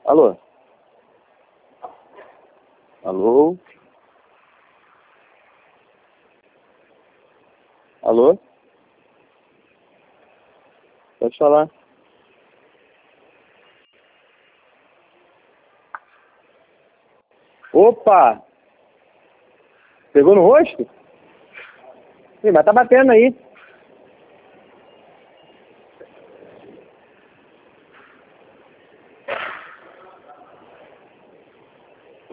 Alô? Alô? Alô? Pode falar. Opa! Pegou no rosto? Ih, mas tá batendo aí.